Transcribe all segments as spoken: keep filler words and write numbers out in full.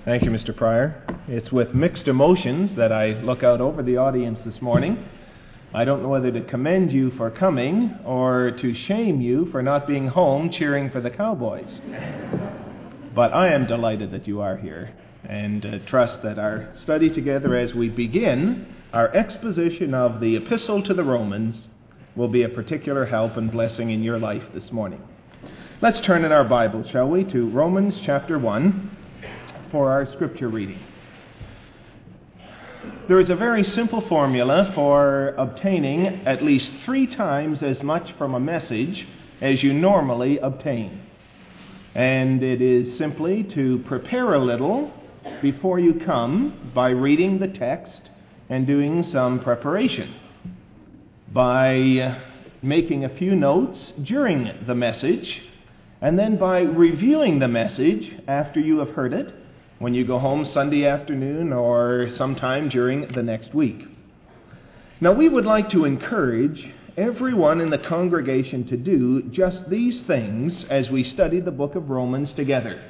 Thank you, Mister Pryor. It's with mixed emotions that I look out over the audience this morning. I don't know whether to commend you for coming or to shame you for not being home cheering for the Cowboys. But I am delighted that you are here, and uh, trust that our study together as we begin our exposition of the Epistle to the Romans will be a particular help and blessing in your life this morning. Let's turn in our Bible, shall we, to Romans chapter one for our scripture reading. There is a very simple formula for obtaining at least three times as much from a message as you normally obtain. And it is simply to prepare a little before you come by reading the text and doing some preparation, by making a few notes during the message, and then by reviewing the message after you have heard it, when you go home Sunday afternoon or sometime during the next week. Now, we would like to encourage everyone in the congregation to do just these things as we study the book of Romans together.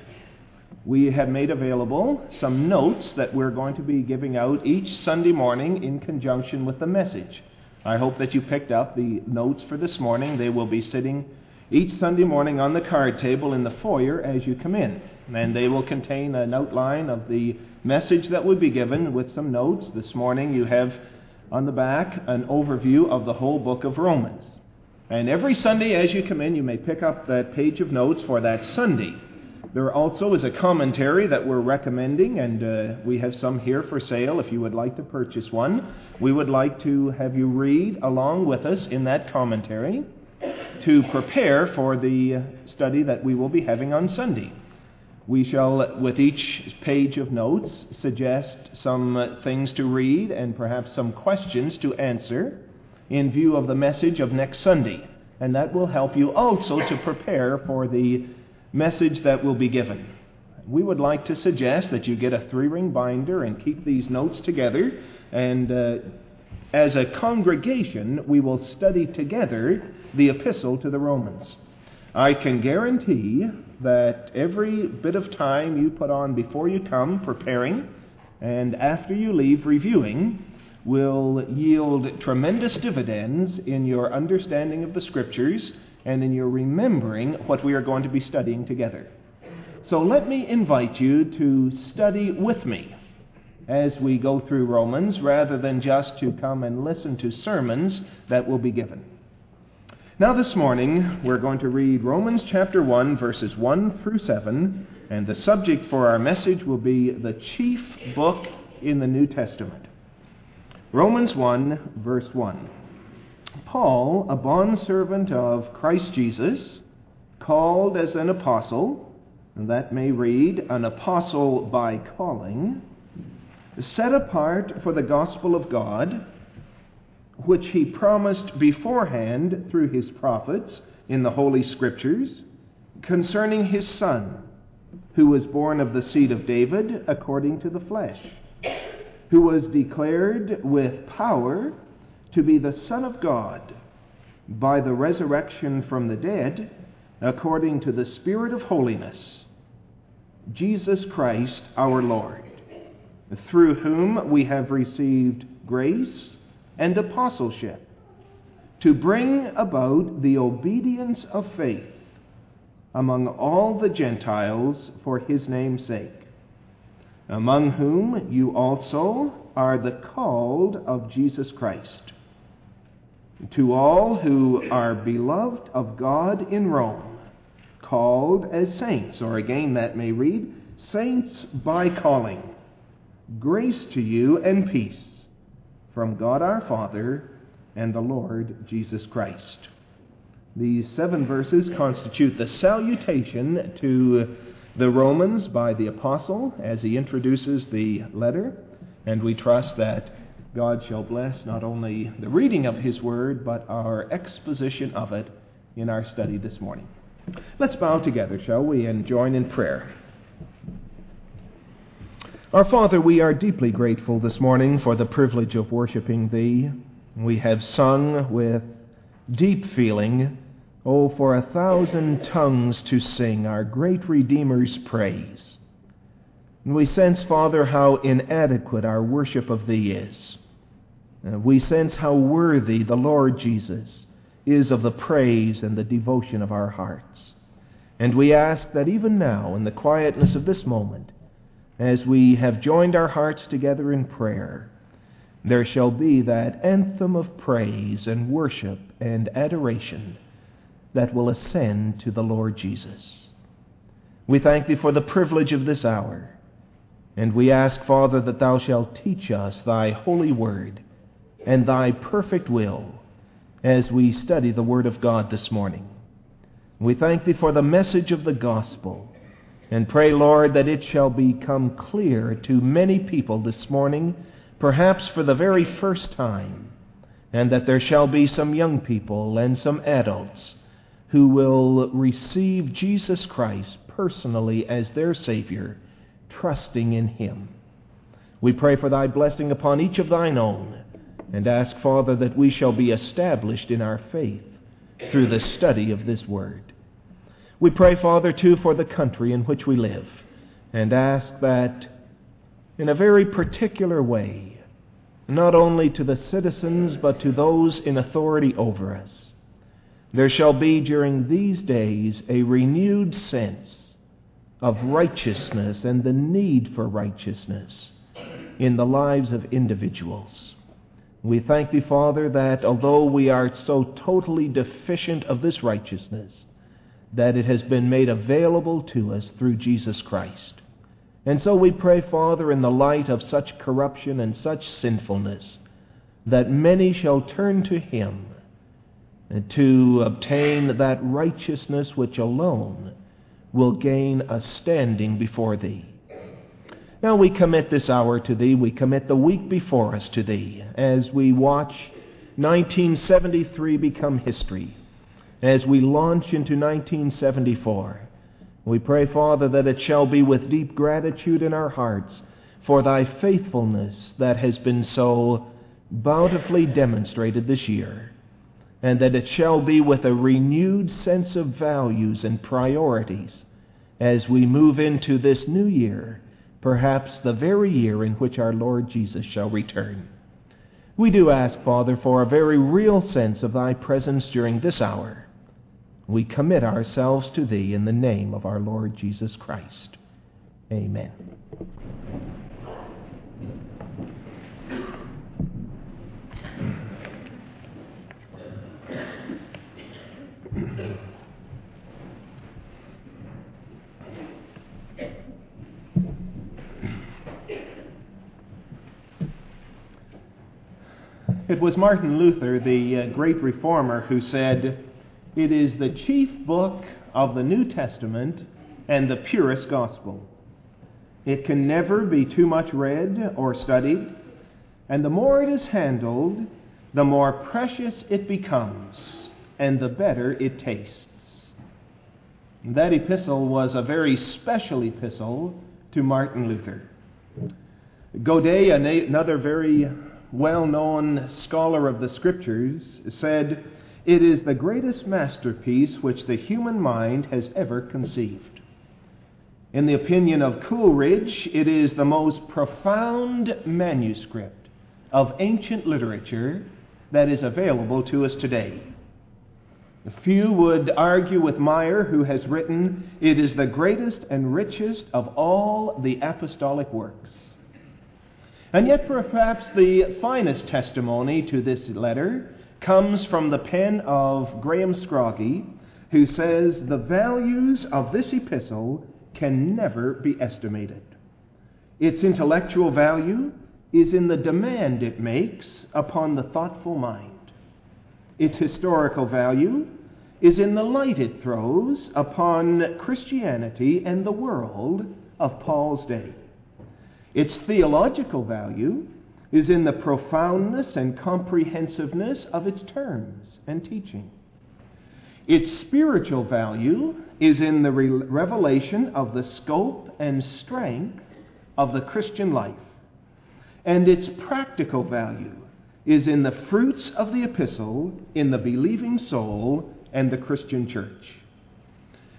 We have made available some notes that we're going to be giving out each Sunday morning in conjunction with the message. I hope that you picked up the notes for this morning. They will be sitting each Sunday morning on the card table in the foyer as you come in. And they will contain an outline of the message that will be given with some notes. This morning you have on the back an overview of the whole book of Romans. And every Sunday as you come in, you may pick up that page of notes for that Sunday. There also is a commentary that we're recommending, and uh, we have some here for sale if you would like to purchase one. We would like to have you read along with us in that commentary to prepare for the study that we will be having on Sunday. We shall, with each page of notes, suggest some things to read and perhaps some questions to answer in view of the message of next Sunday. And that will help you also to prepare for the message that will be given. We would like to suggest that you get a three-ring binder and keep these notes together. And uh, as a congregation, we will study together the Epistle to the Romans. I can guarantee that every bit of time you put on before you come preparing and after you leave reviewing will yield tremendous dividends in your understanding of the Scriptures and in your remembering what we are going to be studying together. So let me invite you to study with me as we go through Romans rather than just to come and listen to sermons that will be given. Now this morning, we're going to read Romans chapter one, verses one through seven, and the subject for our message will be the chief book in the New Testament. Romans one, verse one. Paul, a bondservant of Christ Jesus, called as an apostle, and that may read, an apostle by calling, set apart for the gospel of God, which he promised beforehand through his prophets in the Holy Scriptures, concerning his Son, who was born of the seed of David according to the flesh, who was declared with power to be the Son of God by the resurrection from the dead, according to the Spirit of holiness, Jesus Christ our Lord, through whom we have received grace and apostleship, to bring about the obedience of faith among all the Gentiles for his name's sake, among whom you also are the called of Jesus Christ. To all who are beloved of God in Rome, called as saints, or again that may read, saints by calling, grace to you and peace from God our Father and the Lord Jesus Christ. These seven verses constitute the salutation to the Romans by the apostle as he introduces the letter, and we trust that God shall bless not only the reading of his word, but our exposition of it in our study this morning. Let's bow together, shall we, and join in prayer. Our Father, we are deeply grateful this morning for the privilege of worshiping Thee. We have sung with deep feeling, oh, for a thousand tongues to sing our great Redeemer's praise. And we sense, Father, how inadequate our worship of Thee is. Uh, we sense how worthy the Lord Jesus is of the praise and the devotion of our hearts. And we ask that even now, in the quietness of this moment, as we have joined our hearts together in prayer, there shall be that anthem of praise and worship and adoration that will ascend to the Lord Jesus. We thank Thee for the privilege of this hour, and we ask, Father, that Thou shalt teach us Thy holy word and Thy perfect will as we study the Word of God this morning. We thank Thee for the message of the gospel, and pray, Lord, that it shall become clear to many people this morning, perhaps for the very first time, and that there shall be some young people and some adults who will receive Jesus Christ personally as their Savior, trusting in Him. We pray for Thy blessing upon each of Thine own, and ask, Father, that we shall be established in our faith through the study of this Word. We pray, Father, too, for the country in which we live, and ask that in a very particular way, not only to the citizens, but to those in authority over us, there shall be during these days a renewed sense of righteousness and the need for righteousness in the lives of individuals. We thank Thee, Father, that although we are so totally deficient of this righteousness, that it has been made available to us through Jesus Christ. And so we pray, Father, in the light of such corruption and such sinfulness, that many shall turn to Him to obtain that righteousness which alone will gain a standing before Thee. Now we commit this hour to Thee. We commit the week before us to Thee as we watch nineteen seventy-three become history, as we launch into nineteen seventy-four. We pray, Father, that it shall be with deep gratitude in our hearts for Thy faithfulness that has been so bountifully demonstrated this year, and that it shall be with a renewed sense of values and priorities as we move into this new year, perhaps the very year in which our Lord Jesus shall return. We do ask, Father, for a very real sense of Thy presence during this hour. We commit ourselves to Thee in the name of our Lord Jesus Christ. Amen. It was Martin Luther, the uh, great reformer, who said, "It is the chief book of the New Testament and the purest gospel. It can never be too much read or studied, and the more it is handled, the more precious it becomes, and the better it tastes." That epistle was a very special epistle to Martin Luther. Godet, another very well-known scholar of the Scriptures, said, "It is the greatest masterpiece which the human mind has ever conceived." In the opinion of Coleridge, it is the most profound manuscript of ancient literature that is available to us today. Few would argue with Meyer, who has written, "It is the greatest and richest of all the apostolic works." And yet perhaps the finest testimony to this letter comes from the pen of Graham Scroggie, who says, "The values of this epistle can never be estimated. Its intellectual value is in the demand it makes upon the thoughtful mind. Its historical value is in the light it throws upon Christianity and the world of Paul's day. Its theological value is in the profoundness and comprehensiveness of its terms and teaching. Its spiritual value is in the re- revelation of the scope and strength of the Christian life. And its practical value is in the fruits of the epistle in the believing soul and the Christian church."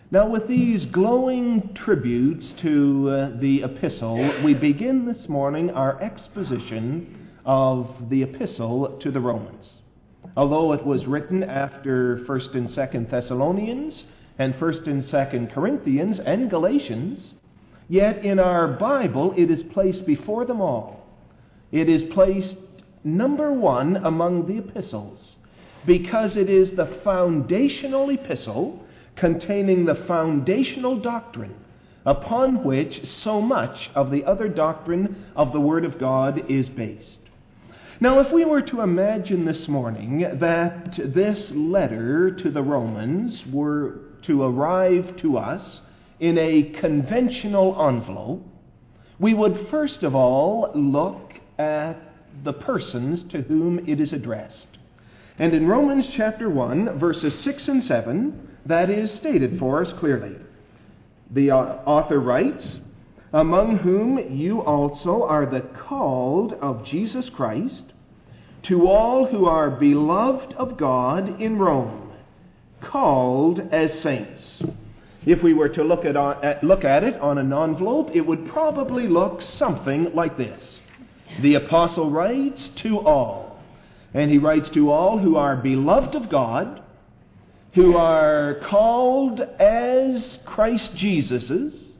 Now, with these glowing tributes to uh, the epistle, we begin this morning our exposition of the epistle to the Romans. Although it was written after First and Second Thessalonians and First and Second Corinthians and Galatians, yet in our Bible it is placed before them all. It is placed number one among the epistles because it is the foundational epistle containing the foundational doctrine upon which so much of the other doctrine of the Word of God is based. Now, if we were to imagine this morning that this letter to the Romans were to arrive to us in a conventional envelope, we would first of all look at the persons to whom it is addressed. And in Romans chapter one, verses six and seven, that is stated for us clearly. The author writes, "Among whom you also are the called of Jesus Christ, to all who are beloved of God in Rome, called as saints." If we were to look at, at, look at it on an envelope, it would probably look something like this. The apostle writes, "To all." And he writes to all who are beloved of God, who are called as Christ Jesus's,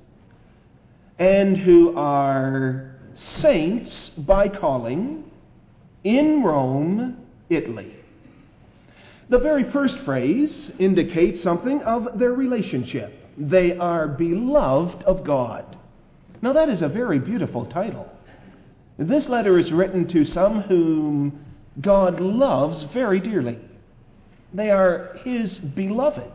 and who are saints by calling in Rome, Italy. The very first phrase indicates something of their relationship. They are beloved of God. Now that is a very beautiful title. This letter is written to some whom God loves very dearly. They are His beloved.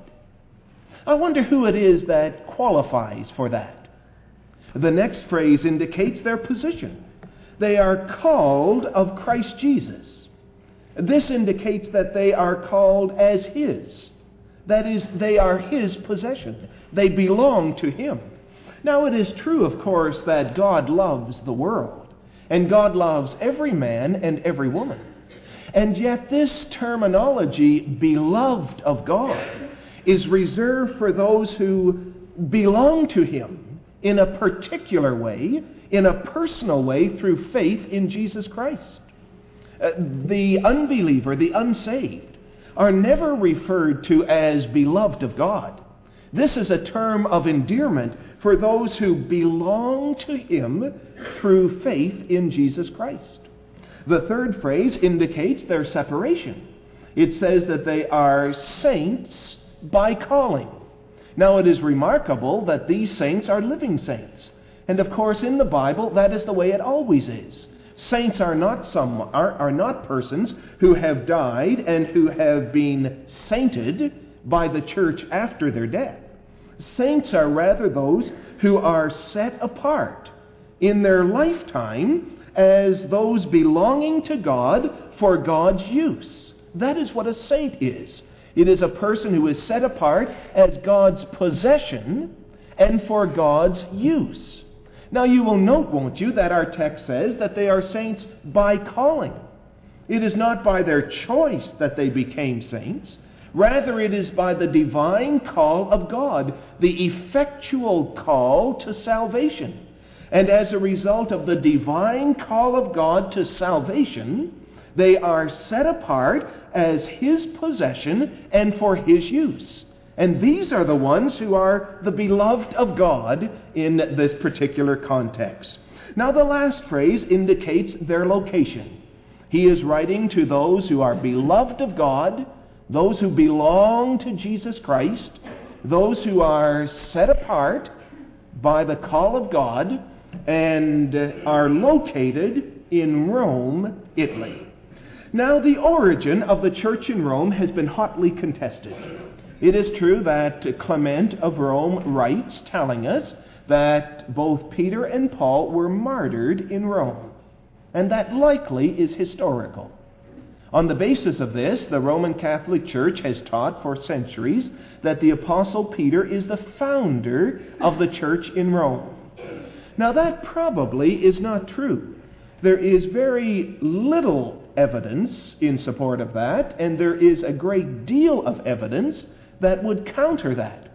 I wonder who it is that qualifies for that. The next phrase indicates their position. They are called of Christ Jesus. This indicates that they are called as His. That is, they are His possession. They belong to Him. Now, it is true, of course, that God loves the world, and God loves every man and every woman. And yet this terminology, beloved of God, is reserved for those who belong to Him in a particular way, in a personal way, through faith in Jesus Christ. Uh, the unbeliever, the unsaved, are never referred to as beloved of God. This is a term of endearment for those who belong to Him through faith in Jesus Christ. The third phrase indicates their separation. It says that they are saints by calling. Now, it is remarkable that these saints are living saints. And of course, in the Bible, that is the way it always is. Saints are not some are, are not persons who have died and who have been sainted by the church after their death. Saints are rather those who are set apart in their lifetime as those belonging to God for God's use. That is what a saint is. It is a person who is set apart as God's possession and for God's use. Now you will note, won't you, that our text says that they are saints by calling. It is not by their choice that they became saints. Rather, it is by the divine call of God, the effectual call to salvation. And as a result of the divine call of God to salvation, they are set apart as His possession and for His use. And these are the ones who are the beloved of God in this particular context. Now, the last phrase indicates their location. He is writing to those who are beloved of God, those who belong to Jesus Christ, those who are set apart by the call of God, and are located in Rome, Italy. Now, the origin of the church in Rome has been hotly contested. It is true that Clement of Rome writes, telling us that both Peter and Paul were martyred in Rome, and that likely is historical. On the basis of this, the Roman Catholic Church has taught for centuries that the Apostle Peter is the founder of the church in Rome. Now, that probably is not true. There is very little evidence in support of that, and there is a great deal of evidence that would counter that.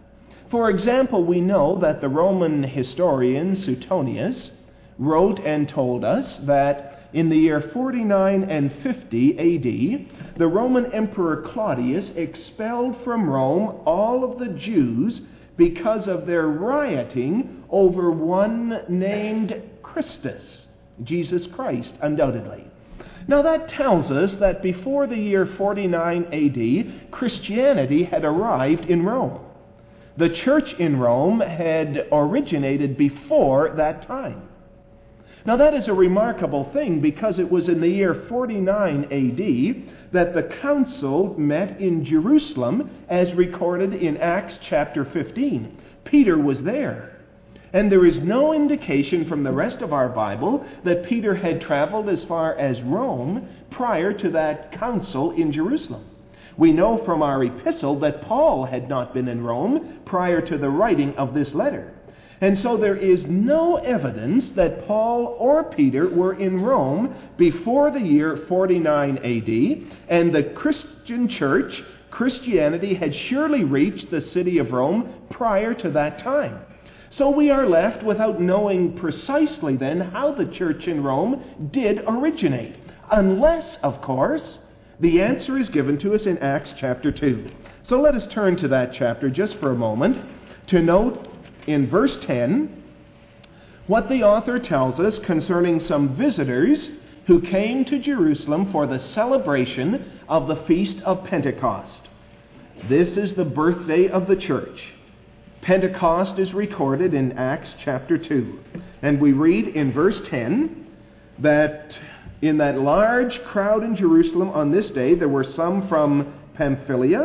For example, we know that the Roman historian Suetonius wrote and told us that in the year forty-nine and fifty A D, the Roman Emperor Claudius expelled from Rome all of the Jews because of their rioting over one named Christus, Jesus Christ, undoubtedly. Now that tells us that before the year forty-nine A D, Christianity had arrived in Rome. The church in Rome had originated before that time. Now that is a remarkable thing, because it was in the year forty-nine A D that the council met in Jerusalem, as recorded in Acts chapter fifteen. Peter was there. And there is no indication from the rest of our Bible that Peter had traveled as far as Rome prior to that council in Jerusalem. We know from our epistle that Paul had not been in Rome prior to the writing of this letter. And so there is no evidence that Paul or Peter were in Rome before the year forty-nine A D, and the Christian church, Christianity, had surely reached the city of Rome prior to that time. So we are left without knowing precisely then how the church in Rome did originate, unless, of course, the answer is given to us in Acts chapter two. So let us turn to that chapter just for a moment to note in verse ten what the author tells us concerning some visitors who came to Jerusalem for the celebration of the Feast of Pentecost. This is the birthday of the church. Pentecost is recorded in Acts chapter two. And we read in verse ten that in that large crowd in Jerusalem on this day, there were some from Pamphylia,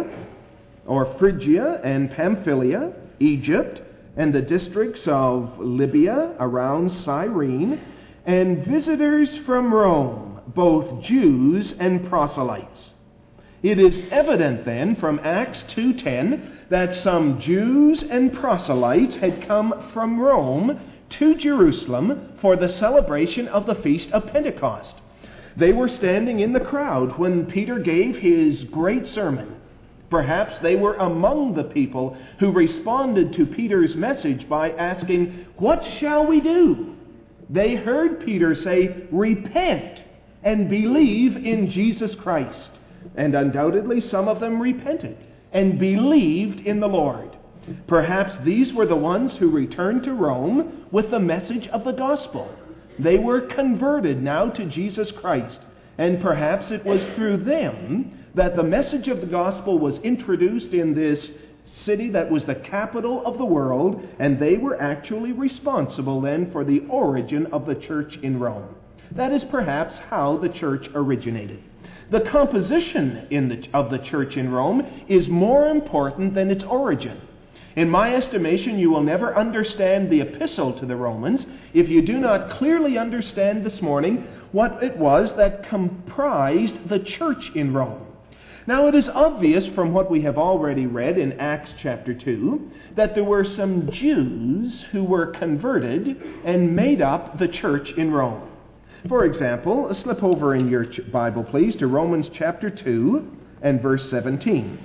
or Phrygia and Pamphylia, Egypt, and the districts of Libya around Cyrene, and visitors from Rome, both Jews and proselytes. It is evident then from Acts two ten that some Jews and proselytes had come from Rome to Jerusalem for the celebration of the Feast of Pentecost. They were standing in the crowd when Peter gave his great sermon. Perhaps they were among the people who responded to Peter's message by asking, "What shall we do?" They heard Peter say, "Repent and believe in Jesus Christ." And undoubtedly some of them repented and believed in the Lord. Perhaps these were the ones who returned to Rome with the message of the gospel. They were converted now to Jesus Christ, and perhaps it was through them that the message of the gospel was introduced in this city that was the capital of the world, and they were actually responsible then for the origin of the church in Rome. That is perhaps how the church originated. The composition in the, of the church in Rome is more important than its origin. In my estimation, you will never understand the epistle to the Romans if you do not clearly understand this morning what it was that comprised the church in Rome. Now, it is obvious from what we have already read in Acts chapter two that there were some Jews who were converted and made up the church in Rome. For example, slip over in your Bible, please, to Romans chapter two and verse seventeen.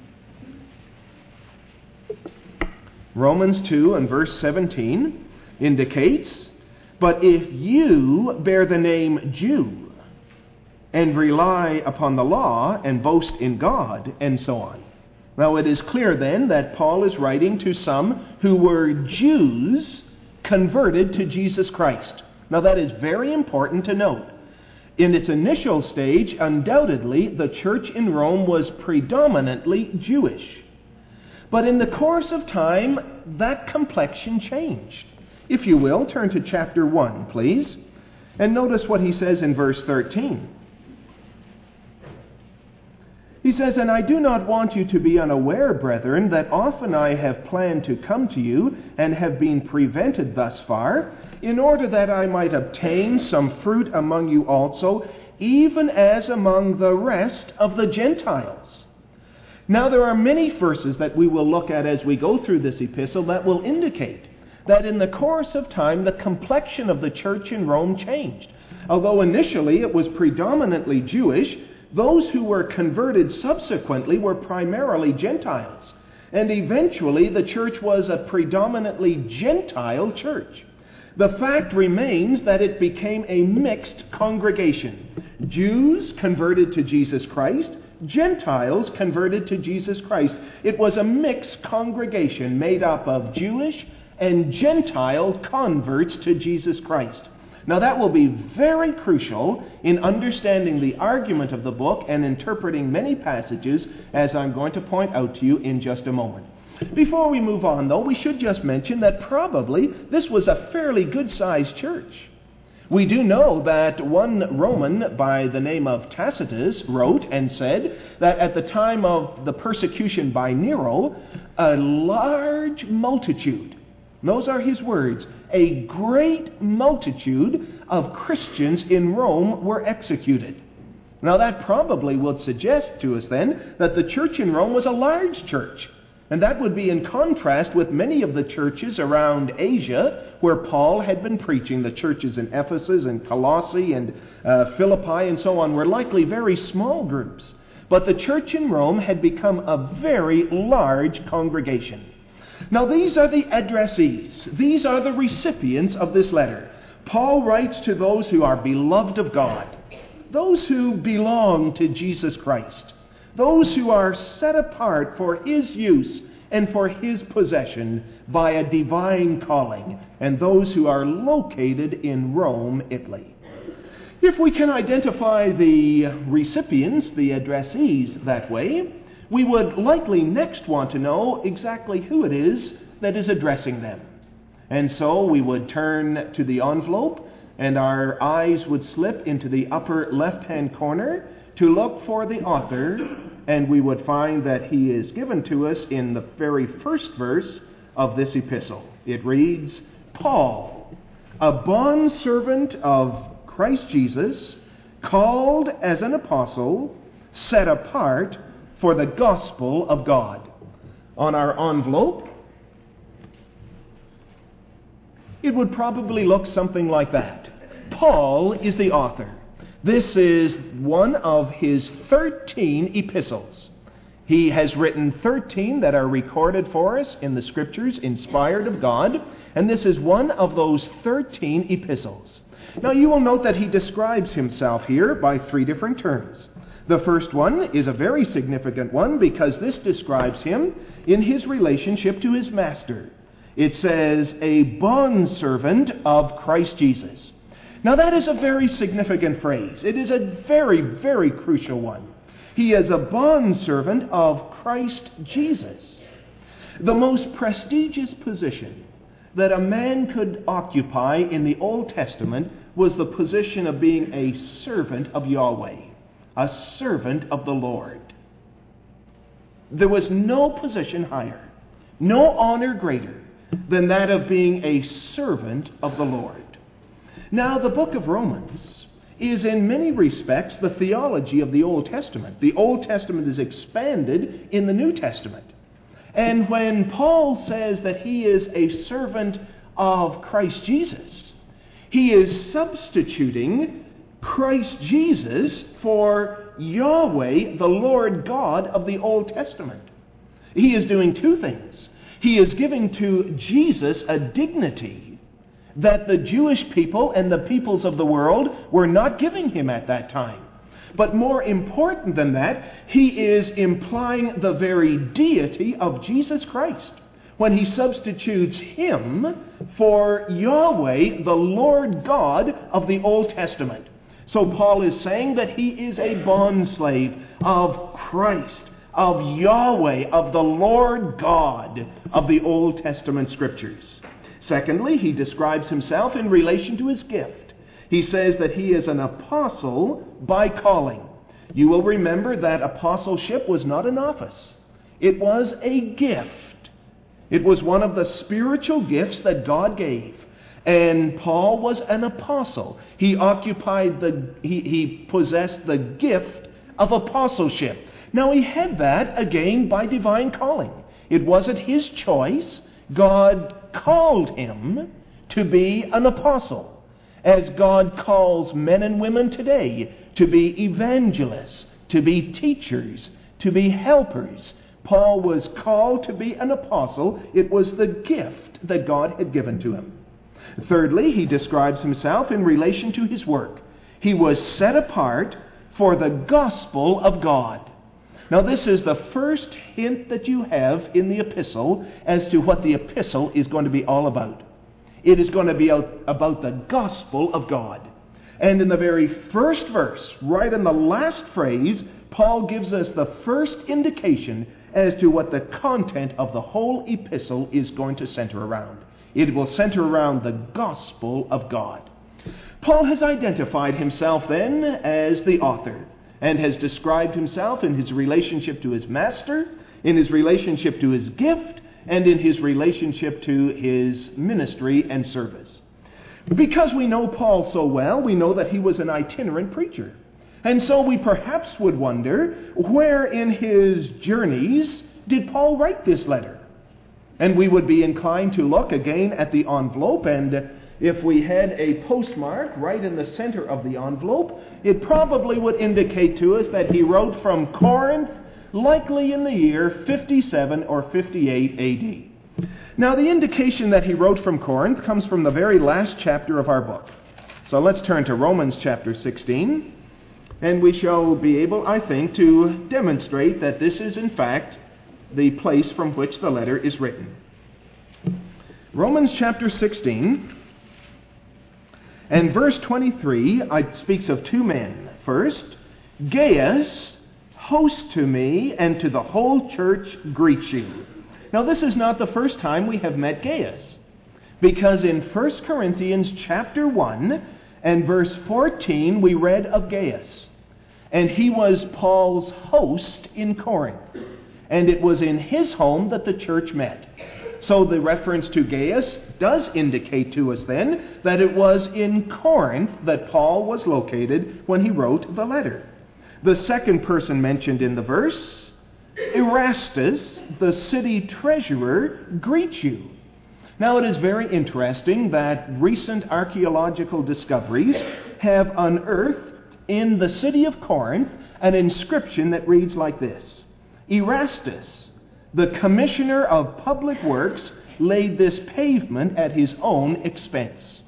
Romans two and verse seventeen indicates, "But if you bear the name Jew and rely upon the law and boast in God," and so on. Now it is clear then that Paul is writing to some who were Jews converted to Jesus Christ. Now that is very important to note. In its initial stage, undoubtedly, the church in Rome was predominantly Jewish. But in the course of time, that complexion changed. If you will, turn to chapter one, please, and notice what he says in verse thirteen. He says, "And I do not want you to be unaware, brethren, that often I have planned to come to you, and have been prevented thus far, in order that I might obtain some fruit among you also, even as among the rest of the Gentiles." Now there are many verses that we will look at as we go through this epistle that will indicate that in the course of time the complexion of the church in Rome changed. Although initially it was predominantly Jewish, those who were converted subsequently were primarily Gentiles. and eventually the church was a predominantly Gentile church. The fact remains that it became a mixed congregation. Jews converted to Jesus Christ, Gentiles converted to Jesus Christ. It was a mixed congregation made up of Jewish and Gentile converts to Jesus Christ. Now that will be very crucial in understanding the argument of the book and interpreting many passages, as I'm going to point out to you in just a moment. Before we move on, though, we should just mention that probably this was a fairly good-sized church. We do know that one Roman by the name of Tacitus wrote and said that at the time of the persecution by Nero, a large multitude, those are his words, a great multitude of Christians in Rome were executed. Now that probably would suggest to us then that the church in Rome was a large church. And that would be in contrast with many of the churches around Asia where Paul had been preaching. The churches in Ephesus and Colossae and uh, Philippi and so on were likely very small groups. But the church in Rome had become a very large congregation. Now these are the addressees. These are the recipients of this letter. Paul writes to those who are beloved of God, those who belong to Jesus Christ, those who are set apart for His use and for His possession by a divine calling, and those who are located in Rome, Italy. If we can identify the recipients, the addressees, that way, we would likely next want to know exactly who it is that is addressing them. And so we would turn to the envelope, and our eyes would slip into the upper left-hand corner to look for the author, and we would find that he is given to us in the very first verse of this epistle. It reads, Paul, a bondservant of Christ Jesus, called as an apostle, set apart for the gospel of God. On our envelope, it would probably look something like that. Paul is the author. This is one of his thirteen epistles. He has written thirteen that are recorded for us in the Scriptures, inspired of God, and this is one of those thirteen epistles. Now you will note that he describes himself here by three different terms. The first one is a very significant one because this describes him in his relationship to his master. It says, a bondservant of Christ Jesus. Now that is a very significant phrase. It is a very, very crucial one. He is a bondservant of Christ Jesus. The most prestigious position that a man could occupy in the Old Testament was the position of being a servant of Yahweh, a servant of the Lord. There was no position higher, no honor greater than that of being a servant of the Lord. Now, the book of Romans is in many respects the theology of the Old Testament. The Old Testament is expanded in the New Testament. And when Paul says that he is a servant of Christ Jesus, he is substituting Christ Jesus for Yahweh, the Lord God of the Old Testament. He is doing two things. He is giving to Jesus a dignity that the Jewish people and the peoples of the world were not giving him at that time. But more important than that, he is implying the very deity of Jesus Christ when he substitutes him for Yahweh, the Lord God of the Old Testament. So Paul is saying that he is a bondslave of Christ, of Yahweh, of the Lord God of the Old Testament Scriptures. Secondly, he describes himself in relation to his gift. He says that he is an apostle by calling. You will remember that apostleship was not an office. It was a gift. It was one of the spiritual gifts that God gave. And Paul was an apostle. He occupied the, he, he possessed the gift of apostleship. Now he had that again by divine calling. It wasn't his choice. God called him to be an apostle, as God calls men and women today to be evangelists, to be teachers, to be helpers, Paul was called to be an apostle. It was the gift that God had given to him. Thirdly, he describes himself in relation to his work. He was set apart for the gospel of God. Now, this is the first hint that you have in the epistle as to what the epistle is going to be all about. It is going to be about the gospel of God. And in the very first verse, right in the last phrase, Paul gives us the first indication as to what the content of the whole epistle is going to center around. It will center around the gospel of God. Paul has identified himself then as the author, and has described himself in his relationship to his master, in his relationship to his gift, and in his relationship to his ministry and service. Because we know Paul so well, we know that he was an itinerant preacher. And so we perhaps would wonder, where in his journeys did Paul write this letter? And we would be inclined to look again at the envelope, and if we had a postmark right in the center of the envelope, it probably would indicate to us that he wrote from Corinth, likely in the year fifty-seven or fifty-eight A D. Now, the indication that he wrote from Corinth comes from the very last chapter of our book. So let's turn to Romans chapter sixteen, and we shall be able, I think, to demonstrate that this is in fact the place from which the letter is written. Romans chapter sixteen, and verse twenty-three, it speaks of two men. First, Gaius, host to me and to the whole church, greets you. Now, this is not the first time we have met Gaius, because in First Corinthians chapter one and verse fourteen, we read of Gaius. And he was Paul's host in Corinth. And it was in his home that the church met. So the reference to Gaius does indicate to us then that it was in Corinth that Paul was located when he wrote the letter. The second person mentioned in the verse, Erastus, the city treasurer, greets you. Now, it is very interesting that recent archaeological discoveries have unearthed in the city of Corinth an inscription that reads like this: Erastus, the commissioner of public works, laid this pavement at his own expense.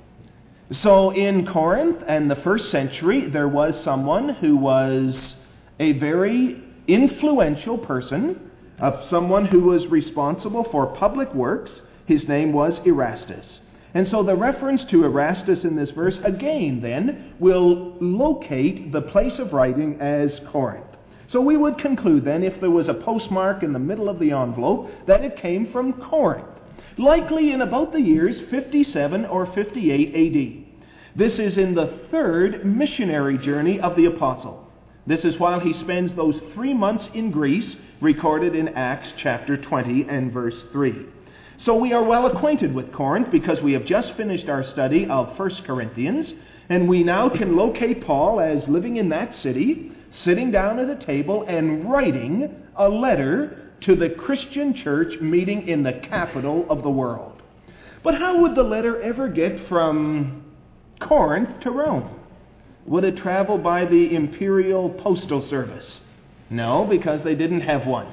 So in Corinth and the first century, there was someone who was a very influential person, of someone who was responsible for public works. His name was Erastus. And so the reference to Erastus in this verse again then will locate the place of writing as Corinth. So we would conclude then, if there was a postmark in the middle of the envelope, that it came from Corinth, likely in about the years fifty-seven or fifty-eight A D. This is in the third missionary journey of the apostle. This is while he spends those three months in Greece, recorded in Acts chapter twenty and verse three. So we are well acquainted with Corinth because we have just finished our study of First Corinthians, and we now can locate Paul as living in that city, sitting down at a table and writing a letter to the Christian church meeting in the capital of the world. But how would the letter ever get from Corinth to Rome? Would it travel by the imperial postal service? No, because they didn't have one.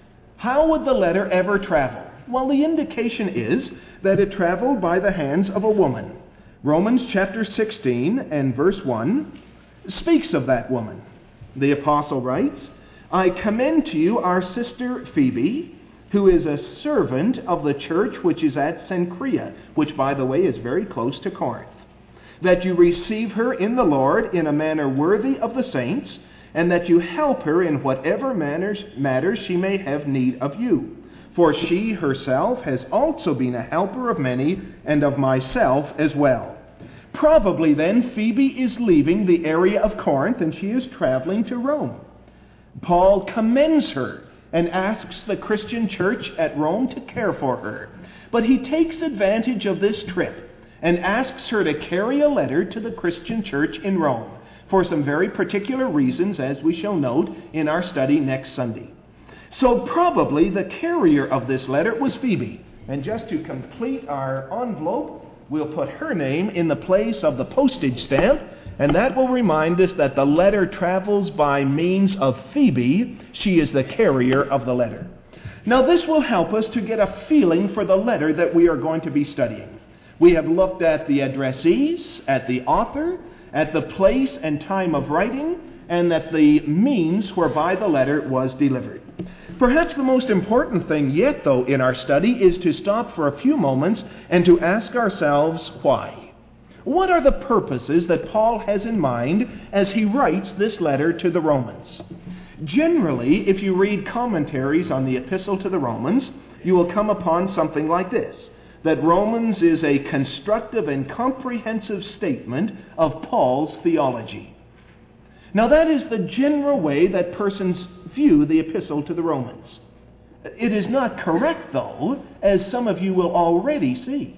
How would the letter ever travel? Well, the indication is that it traveled by the hands of a woman. Romans chapter sixteen and verse one speaks of that woman. The apostle writes, I commend to you our sister Phoebe, who is a servant of the church which is at Cenchrea, which, by the way, is very close to Corinth, that you receive her in the Lord in a manner worthy of the saints, and that you help her in whatever manners, matters she may have need of you. For she herself has also been a helper of many, and of myself as well. Probably then Phoebe is leaving the area of Corinth and she is traveling to Rome. Paul commends her and asks the Christian church at Rome to care for her. But he takes advantage of this trip and asks her to carry a letter to the Christian church in Rome for some very particular reasons, as we shall note in our study next Sunday. So probably the carrier of this letter was Phoebe. And just to complete our envelope, we'll put her name in the place of the postage stamp, And that will remind us that the letter travels by means of Phoebe. She is the carrier of the letter. Now, this will help us to get a feeling for the letter that we are going to be studying. We have looked at the addressees, at the author, at the place and time of writing, and at the means whereby the letter was delivered. Perhaps the most important thing yet, though, in our study is to stop for a few moments and to ask ourselves why. What are the purposes that Paul has in mind as he writes this letter to the Romans? Generally, if you read commentaries on the Epistle to the Romans, you will come upon something like this, that Romans is a constructive and comprehensive statement of Paul's theology. Now, that is the general way that persons view the Epistle to the Romans. It is not correct, though, as some of you will already see.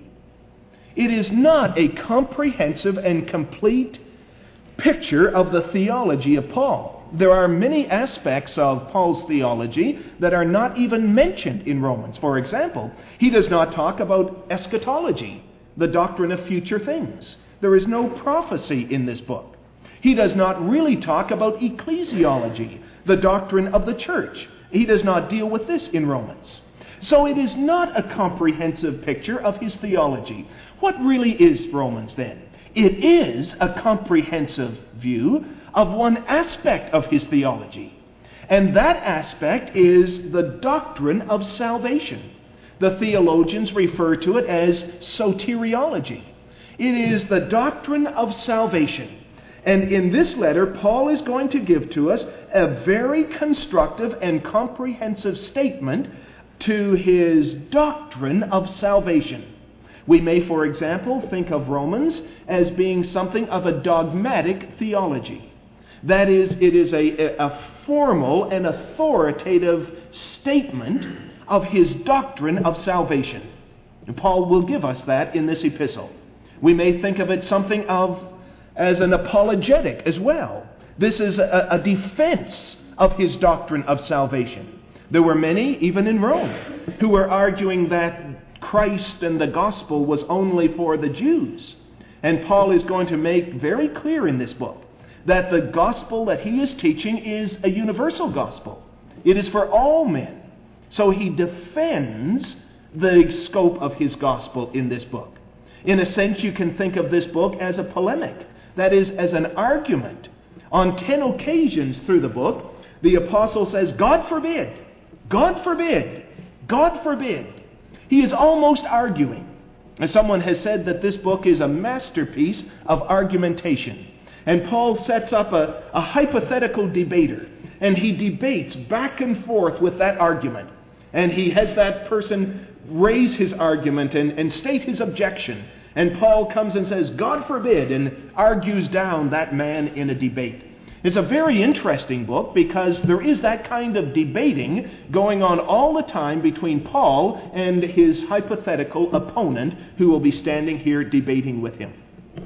It is not a comprehensive and complete picture of the theology of Paul. There are many aspects of Paul's theology that are not even mentioned in Romans. For example, he does not talk about eschatology, the doctrine of future things. There is no prophecy in this book. He does not really talk about ecclesiology, the doctrine of the church. He does not deal with this in Romans. So it is not a comprehensive picture of his theology. What really is Romans then? It is a comprehensive view of one aspect of his theology. And that aspect is the doctrine of salvation. The theologians refer to it as soteriology. It is the doctrine of salvation. And in this letter, Paul is going to give to us a very constructive and comprehensive statement to his doctrine of salvation. We may, for example, think of Romans as being something of a dogmatic theology. That is, it is a, a formal and authoritative statement of his doctrine of salvation. And Paul will give us that in this epistle. We may think of it something of as an apologetic as well. This is a, a defense of his doctrine of salvation. There were many, even in Rome, who were arguing that Christ and the gospel was only for the Jews. And Paul is going to make very clear in this book that the gospel that he is teaching is a universal gospel. It is for all men. So he defends the scope of his gospel in this book. In a sense, you can think of this book as a polemic. That is, as an argument. On ten occasions through the book, the apostle says, God forbid, God forbid, God forbid. He is almost arguing. As someone has said that this book is a masterpiece of argumentation. And Paul sets up a, a hypothetical debater. And he debates back and forth with that argument. And he has that person raise his argument and, and state his objection. And Paul comes and says, God forbid, and argues down that man in a debate. It's a very interesting book because there is that kind of debating going on all the time between Paul and his hypothetical opponent who will be standing here debating with him.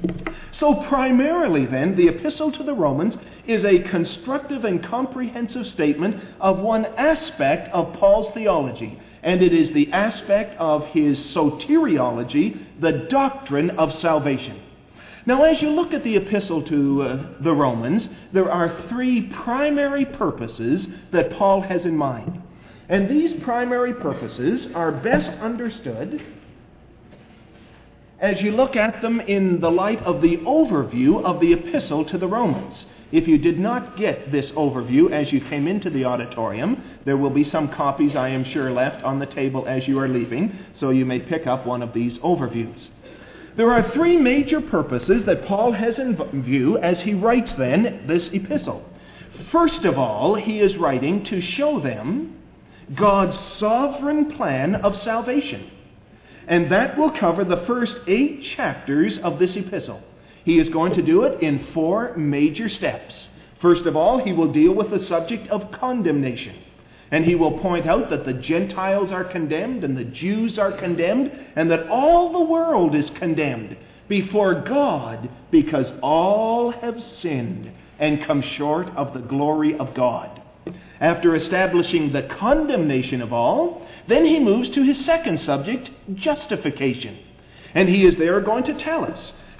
So primarily then, the Epistle to the Romans is a constructive and comprehensive statement of one aspect of Paul's theology. And it is the aspect of his soteriology, the doctrine of salvation. Now, as you look at the epistle to uh, the Romans, there are three primary purposes that Paul has in mind. And these primary purposes are best understood as you look at them in the light of the overview of the epistle to the Romans. If you did not get this overview as you came into the auditorium, there will be some copies, I am sure, left on the table as you are leaving, so you may pick up one of these overviews. There are three major purposes that Paul has in view as he writes then this epistle. First of all, he is writing to show them God's sovereign plan of salvation. And that will cover the first eight chapters of this epistle. He is going to do it in four major steps. First of all, he will deal with the subject of condemnation. And he will point out that the Gentiles are condemned and the Jews are condemned and that all the world is condemned before God because all have sinned and come short of the glory of God. After establishing the condemnation of all, then he moves to his second subject, justification. And he is there going to tell us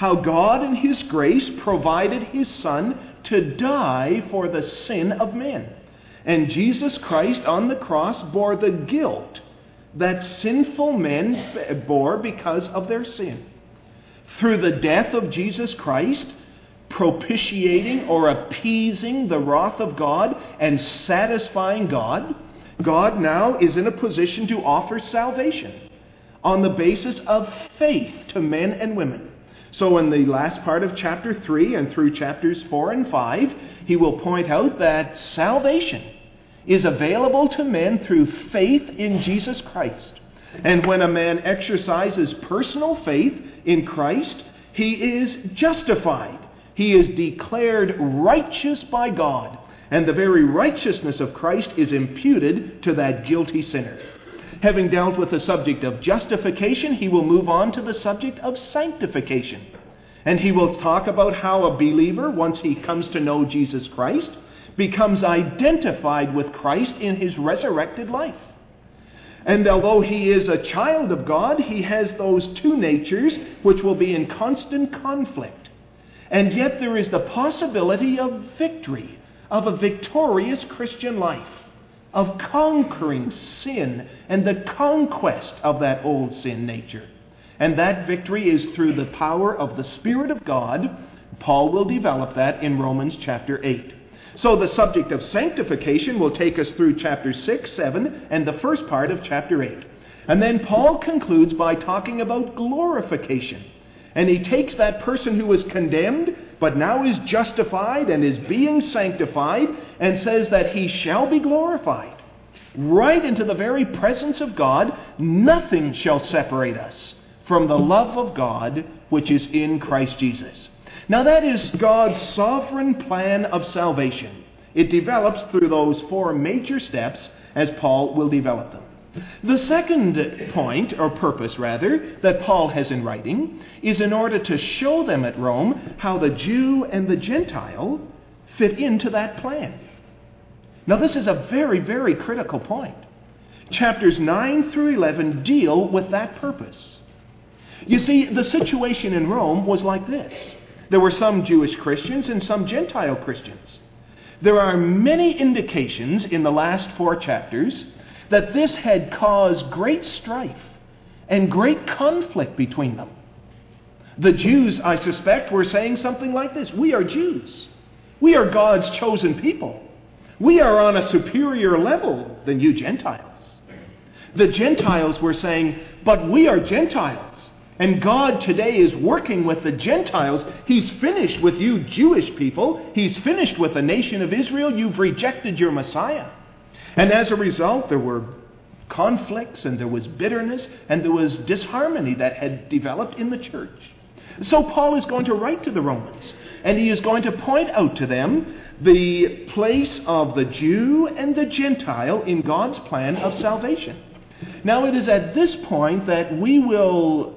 how God in his grace provided his Son to die for the sin of men. And Jesus Christ on the cross bore the guilt that sinful men bore because of their sin. Through the death of Jesus Christ, propitiating or appeasing the wrath of God and satisfying God, God now is in a position to offer salvation on the basis of faith to men and women. So in the last part of chapter three and through chapters four and five, he will point out that salvation is available to men through faith in Jesus Christ. And when a man exercises personal faith in Christ, he is justified. He is declared righteous by God. And the very righteousness of Christ is imputed to that guilty sinner. Having dealt with the subject of justification, he will move on to the subject of sanctification. And he will talk about how a believer, once he comes to know Jesus Christ, becomes identified with Christ in his resurrected life. And although he is a child of God, he has those two natures which will be in constant conflict. And yet there is the possibility of victory, of a victorious Christian life, of conquering sin and the conquest of that old sin nature. And that victory is through the power of the Spirit of God. Paul will develop that in Romans chapter eight. So the subject of sanctification will take us through chapter six, seven, and the first part of chapter eight. And then Paul concludes by talking about glorification. And he takes that person who was condemned, but now is justified and is being sanctified, and says that he shall be glorified. Right into the very presence of God, nothing shall separate us from the love of God which is in Christ Jesus. Now that is God's sovereign plan of salvation. It develops through those four major steps as Paul will develop them. The second point, or purpose rather, that Paul has in writing is in order to show them at Rome how the Jew and the Gentile fit into that plan. Now this is a very, very critical point. Chapters nine through eleven deal with that purpose. You see, the situation in Rome was like this. There were some Jewish Christians and some Gentile Christians. There are many indications in the last four chapters that this had caused great strife and great conflict between them. The Jews, I suspect, were saying something like this: we are Jews. We are God's chosen people. We are on a superior level than you Gentiles. The Gentiles were saying, but we are Gentiles. And God today is working with the Gentiles. He's finished with you Jewish people. He's finished with the nation of Israel. You've rejected your Messiah. And as a result, there were conflicts and there was bitterness and there was disharmony that had developed in the church. So Paul is going to write to the Romans, and he is going to point out to them the place of the Jew and the Gentile in God's plan of salvation. Now it is at this point that we will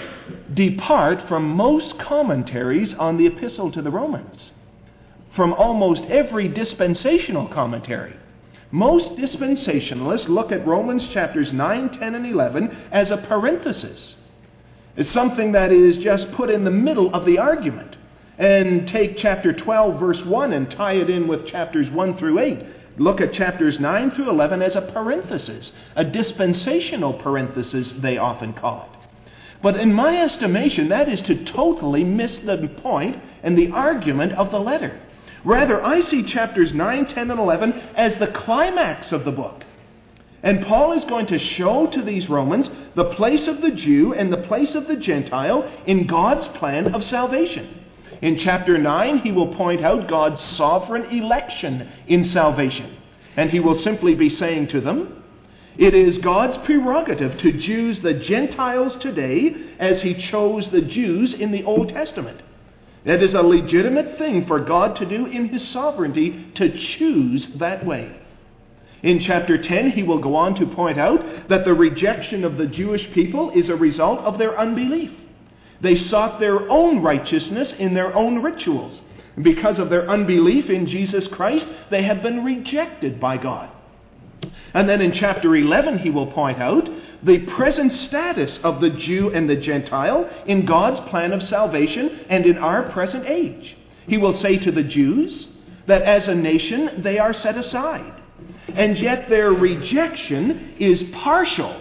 depart from most commentaries on the epistle to the Romans, from almost every dispensational commentary. Most dispensationalists look at Romans chapters nine, ten, and eleven as a parenthesis. It's something that is just put in the middle of the argument, and take chapter twelve, verse one, and tie it in with chapters one through eight. Look at chapters nine through eleven as a parenthesis, a dispensational parenthesis, they often call it. But in my estimation, that is to totally miss the point and the argument of the letter. Rather, I see chapters nine, ten, and eleven as the climax of the book. And Paul is going to show to these Romans the place of the Jew and the place of the Gentile in God's plan of salvation. In chapter nine, he will point out God's sovereign election in salvation. And he will simply be saying to them, it is God's prerogative to choose the Gentiles today as he chose the Jews in the Old Testament. It is a legitimate thing for God to do in his sovereignty to choose that way. In chapter ten, he will go on to point out that the rejection of the Jewish people is a result of their unbelief. They sought their own righteousness in their own rituals. And because of their unbelief in Jesus Christ, they have been rejected by God. And then in chapter eleven, he will point out the present status of the Jew and the Gentile in God's plan of salvation and in our present age. He will say to the Jews that as a nation they are set aside, and yet their rejection is partial.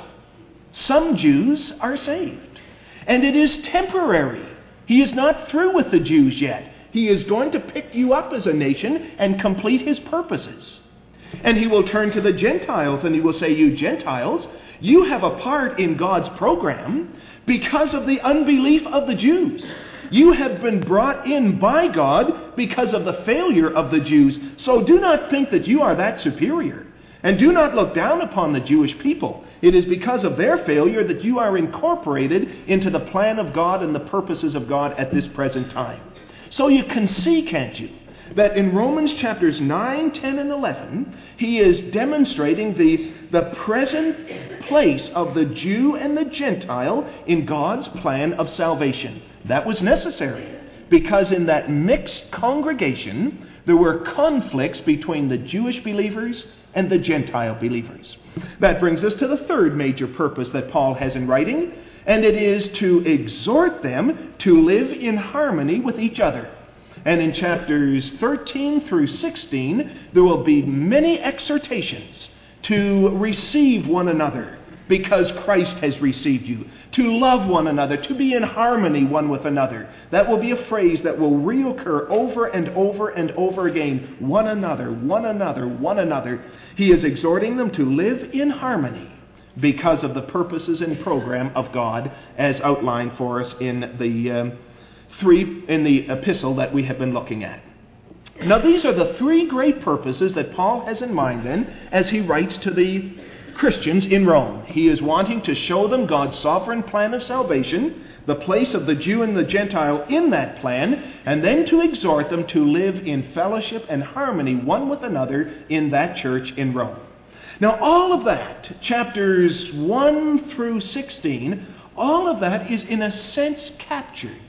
Some Jews are saved, and it is temporary. He is not through with the Jews yet. He is going to pick you up as a nation and complete his purposes. And he will turn to the Gentiles and he will say, you Gentiles, you have a part in God's program because of the unbelief of the Jews. You have been brought in by God because of the failure of the Jews. So do not think that you are that superior. And do not look down upon the Jewish people. It is because of their failure that you are incorporated into the plan of God and the purposes of God at this present time. So you can see, can't you, that in Romans chapters nine, ten, and eleven, he is demonstrating the, the present place of the Jew and the Gentile in God's plan of salvation. That was necessary, because in that mixed congregation, there were conflicts between the Jewish believers and the Gentile believers. That brings us to the third major purpose that Paul has in writing, and it is to exhort them to live in harmony with each other. And in chapters thirteen through sixteen, there will be many exhortations to receive one another because Christ has received you, to love one another, to be in harmony one with another. That will be a phrase that will reoccur over and over and over again. One another, one another, one another. He is exhorting them to live in harmony because of the purposes and program of God as outlined for us in the um, three in the epistle that we have been looking at. Now these are the three great purposes that Paul has in mind then as he writes to the Christians in Rome. He is wanting to show them God's sovereign plan of salvation, the place of the Jew and the Gentile in that plan, and then to exhort them to live in fellowship and harmony one with another in that church in Rome. Now all of that, chapters one through sixteen, all of that is in a sense captured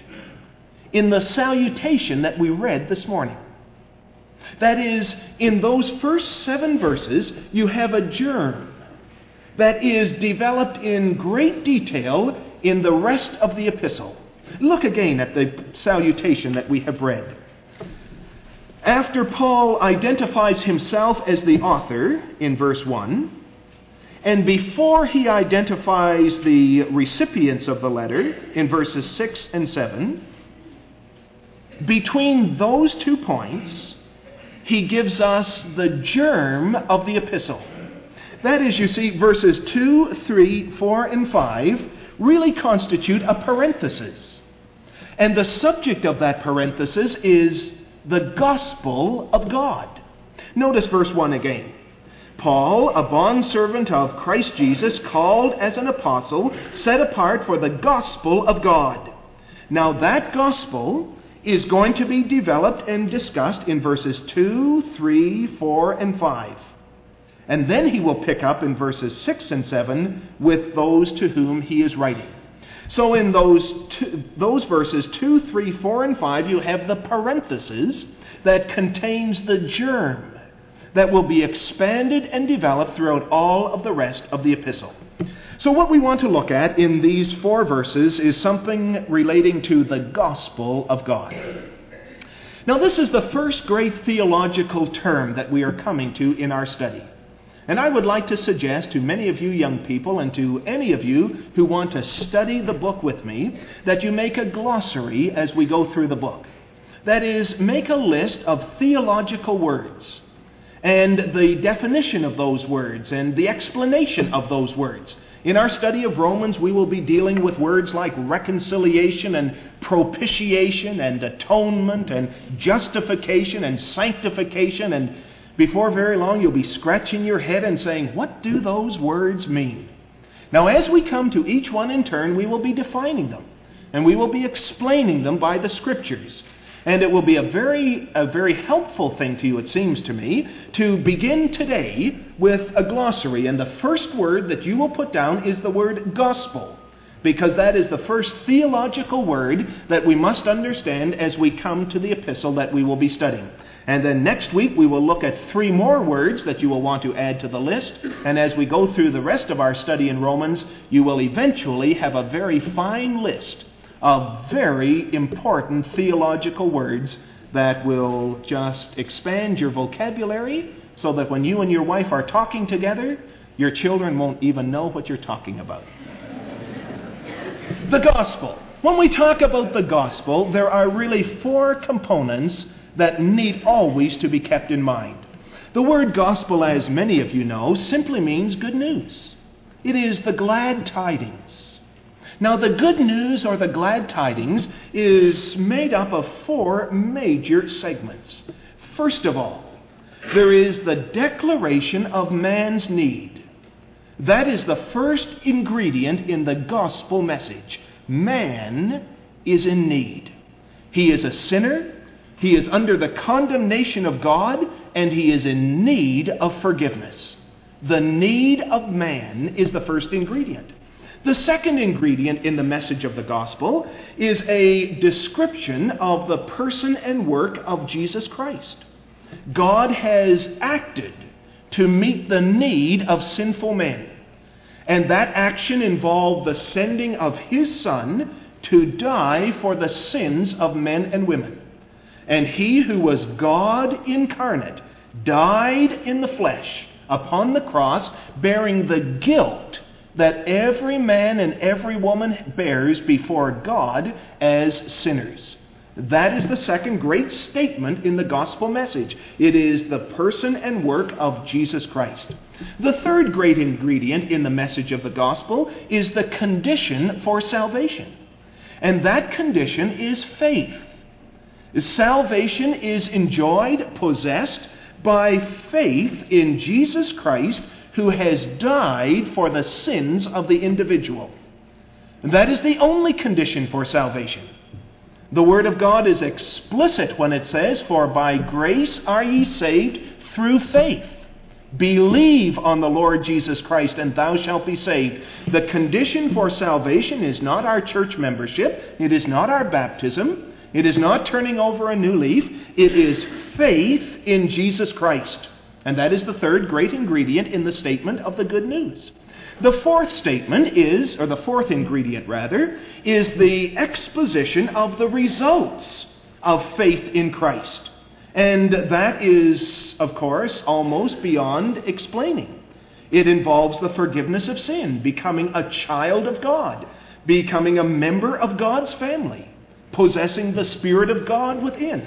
in the salutation that we read this morning. That is, in those first seven verses, you have a germ that is developed in great detail in the rest of the epistle. Look again at the salutation that we have read. After Paul identifies himself as the author in verse one, and before he identifies the recipients of the letter in verses six and seven, between those two points, he gives us the germ of the epistle. That is, you see, verses two, three, four, and five really constitute a parenthesis. And the subject of that parenthesis is the gospel of God. Notice verse one again. Paul, a bondservant of Christ Jesus, called as an apostle, set apart for the gospel of God. Now that gospel is going to be developed and discussed in verses two, three, four, and five. And then he will pick up in verses six and seven with those to whom he is writing. So in those two, those verses two, three, four, and five, you have the parenthesis that contains the germ that will be expanded and developed throughout all of the rest of the epistle. So what we want to look at in these four verses is something relating to the gospel of God. Now this is the first great theological term that we are coming to in our study. And I would like to suggest to many of you young people and to any of you who want to study the book with me that you make a glossary as we go through the book. That is, make a list of theological words and the definition of those words and the explanation of those words. In our study of Romans, we will be dealing with words like reconciliation and propitiation and atonement and justification and sanctification, and before very long you'll be scratching your head and saying, what do those words mean? Now as we come to each one in turn, we will be defining them, and we will be explaining them by the Scriptures. And it will be a very, a very helpful thing to you, it seems to me, to begin today with a glossary. And the first word that you will put down is the word gospel. because that is the first theological word that we must understand as we come to the epistle that we will be studying. And then next week we will look at three more words that you will want to add to the list. And as we go through the rest of our study in Romans, you will eventually have a very fine list of very important theological words that will just expand your vocabulary so that when you and your wife are talking together, your children won't even know what you're talking about. The gospel. When we talk about the gospel, there are really four components that need always to be kept in mind. The word gospel, as many of you know, simply means good news. It is the glad tidings. Now, the good news or the glad tidings is made up of four major segments. First of all, there is the declaration of man's need. That is the first ingredient in the gospel message. Man is in need. He is a sinner. He is under the condemnation of God, and he is in need of forgiveness. The need of man is the first ingredient. The second ingredient in the message of the gospel is a description of the person and work of Jesus Christ. God has acted to meet the need of sinful men. And that action involved the sending of his Son to die for the sins of men and women. And he who was God incarnate died in the flesh upon the cross, bearing the guilt that every man and every woman bears before God as sinners. That is the second great statement in the gospel message. It is the person and work of Jesus Christ. The third great ingredient in the message of the gospel is the condition for salvation. And that condition is faith. Salvation is enjoyed, possessed, by faith in Jesus Christ, who has died for the sins of the individual. That is the only condition for salvation. The Word of God is explicit when it says, "For by grace are ye saved through faith. Believe on the Lord Jesus Christ, and thou shalt be saved." The condition for salvation is not our church membership. It is not our baptism. It is not turning over a new leaf. It is faith in Jesus Christ. And that is the third great ingredient in the statement of the good news. The fourth statement is, or the fourth ingredient rather, is the exposition of the results of faith in Christ. And that is, of course, almost beyond explaining. It involves the forgiveness of sin, becoming a child of God, becoming a member of God's family, possessing the Spirit of God within,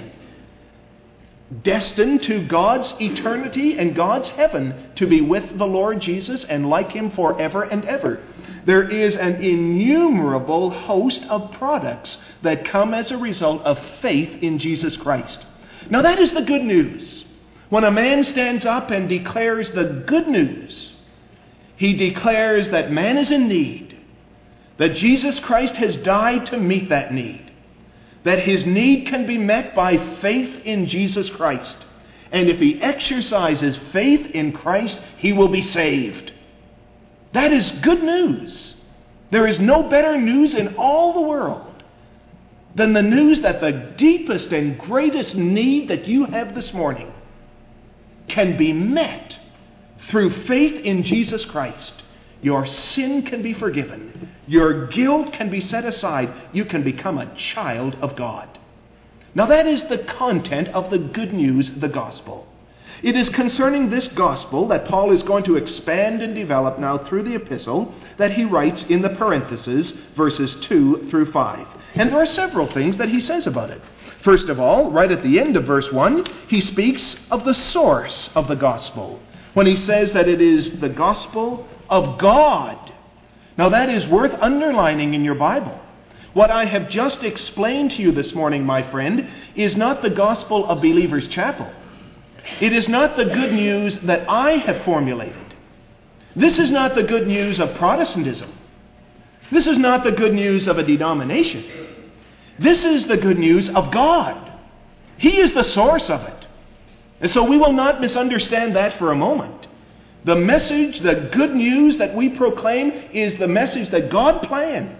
destined to God's eternity and God's heaven to be with the Lord Jesus and like him forever and ever. There is an innumerable host of products that come as a result of faith in Jesus Christ. Now that is the good news. When a man stands up and declares the good news, he declares that man is in need, that Jesus Christ has died to meet that need, that his need can be met by faith in Jesus Christ. And if he exercises faith in Christ, he will be saved. That is good news. There is no better news in all the world than the news that the deepest and greatest need that you have this morning can be met through faith in Jesus Christ. Your sin can be forgiven. Your guilt can be set aside. You can become a child of God. Now that is the content of the good news, the gospel. It is concerning this gospel that Paul is going to expand and develop now through the epistle that he writes in the parentheses, verses two through five. And there are several things that he says about it. First of all, right at the end of verse one, he speaks of the source of the gospel, when he says that it is the gospel of God. Now that is worth underlining in your Bible. What I have just explained to you this morning, my friend, is not the gospel of Believers Chapel. It is not the good news that I have formulated. This is not the good news of Protestantism. This is not the good news of a denomination. This is the good news of God. He is the source of it. And so we will not misunderstand that for a moment. The message, the good news that we proclaim is the message that God planned.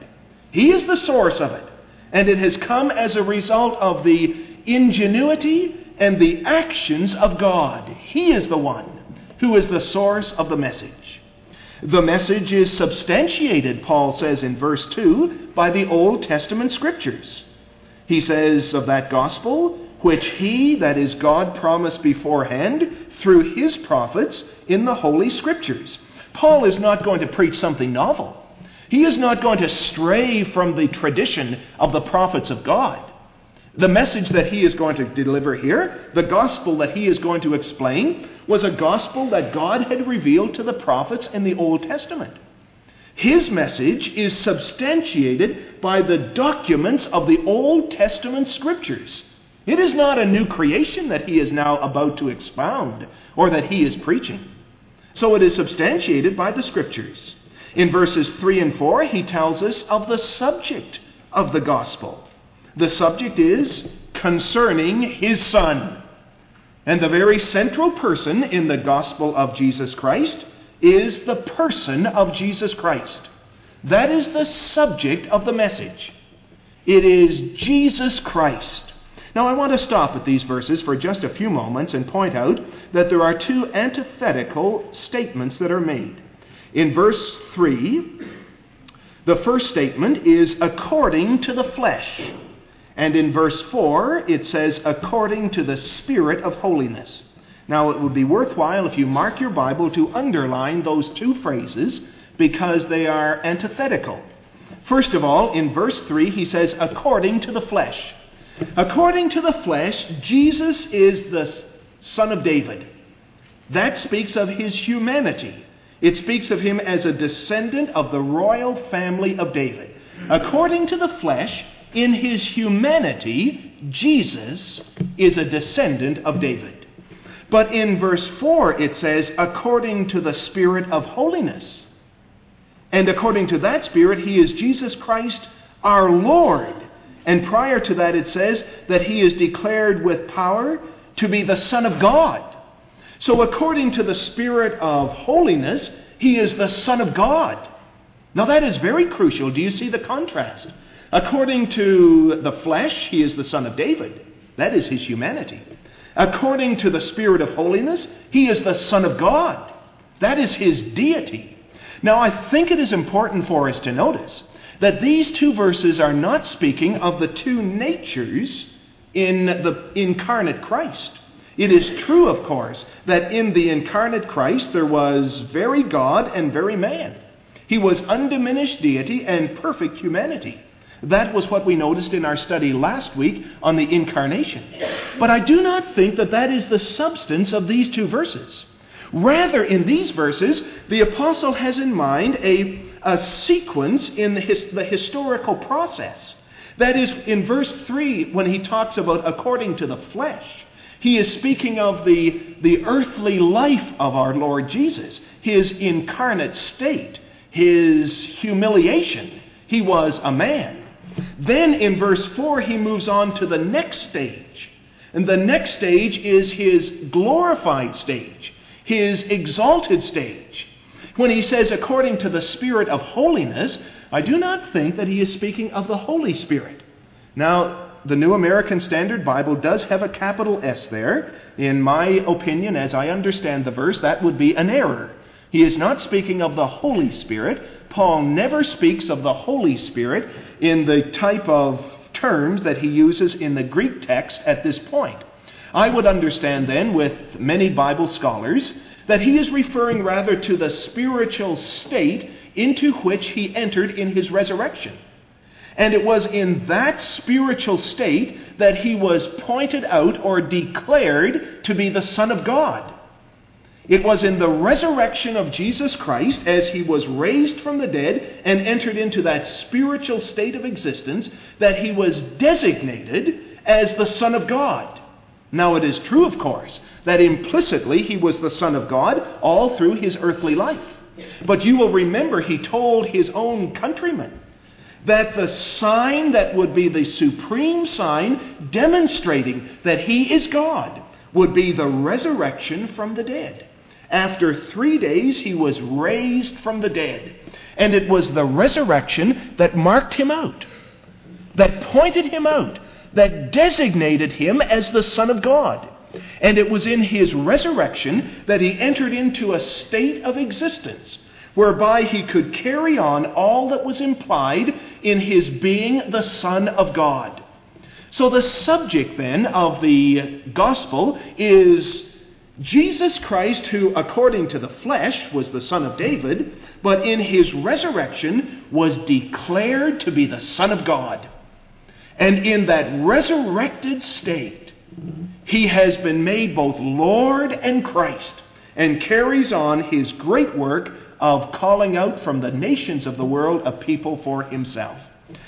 He is the source of it. And it has come as a result of the ingenuity and the actions of God. He is the one who is the source of the message. The message is substantiated, Paul says in verse two, by the Old Testament Scriptures. He says of that gospel, which he, that is God, promised beforehand through his prophets in the Holy Scriptures. Paul is not going to preach something novel. He is not going to stray from the tradition of the prophets of God. The message that he is going to deliver here, the gospel that he is going to explain, was a gospel that God had revealed to the prophets in the Old Testament. His message is substantiated by the documents of the Old Testament Scriptures. It is not a new creation that he is now about to expound or that he is preaching. So it is substantiated by the Scriptures. In verses three and four, he tells us of the subject of the gospel. The subject is concerning his Son. And the very central person in the gospel of Jesus Christ is the person of Jesus Christ. That is the subject of the message. It is Jesus Christ. Now I want to stop at these verses for just a few moments and point out that there are two antithetical statements that are made. In verse three, the first statement is according to the flesh. And in verse four, it says according to the Spirit of holiness. Now it would be worthwhile if you mark your Bible to underline those two phrases because they are antithetical. First of all, in verse three, he says according to the flesh. According to the flesh, Jesus is the Son of David. That speaks of his humanity. It speaks of him as a descendant of the royal family of David. According to the flesh, in his humanity, Jesus is a descendant of David. But in verse four, it says, according to the Spirit of holiness. And according to that Spirit, he is Jesus Christ, our Lord. And prior to that, it says that he is declared with power to be the Son of God. So according to the Spirit of holiness, he is the Son of God. Now that is very crucial. Do you see the contrast? According to the flesh, he is the Son of David. That is his humanity. According to the Spirit of holiness, he is the Son of God. That is his deity. Now I think it is important for us to notice that these two verses are not speaking of the two natures in the incarnate Christ. It is true, of course, that in the incarnate Christ there was very God and very man. He was undiminished deity and perfect humanity. That was what we noticed in our study last week on the incarnation. But I do not think that that is the substance of these two verses. Rather, in these verses, the apostle has in mind a, a sequence in the, his, the historical process. That is, in verse three, when he talks about according to the flesh, he is speaking of the, the earthly life of our Lord Jesus, his incarnate state, his humiliation. He was a man. Then in verse four, he moves on to the next stage. And the next stage is his glorified stage, his exalted stage. When he says, according to the Spirit of holiness, I do not think that he is speaking of the Holy Spirit. Now, the New American Standard Bible does have a capital S there. In my opinion, as I understand the verse, that would be an error. He is not speaking of the Holy Spirit. Paul never speaks of the Holy Spirit in the type of terms that he uses in the Greek text at this point. I would understand then, with many Bible scholars, that he is referring rather to the spiritual state into which he entered in his resurrection. And it was in that spiritual state that he was pointed out or declared to be the Son of God. It was in the resurrection of Jesus Christ, as he was raised from the dead and entered into that spiritual state of existence, that he was designated as the Son of God. Now it is true, of course, that implicitly he was the Son of God all through his earthly life. But you will remember he told his own countrymen that the sign that would be the supreme sign demonstrating that he is God would be the resurrection from the dead. After three days, he was raised from the dead. And it was the resurrection that marked him out, that pointed him out, that designated him as the Son of God. And it was in his resurrection that he entered into a state of existence whereby he could carry on all that was implied in his being the Son of God. So the subject then of the gospel is Jesus Christ, who according to the flesh was the Son of David, but in his resurrection was declared to be the Son of God. And in that resurrected state, he has been made both Lord and Christ, and carries on his great work of calling out from the nations of the world a people for himself.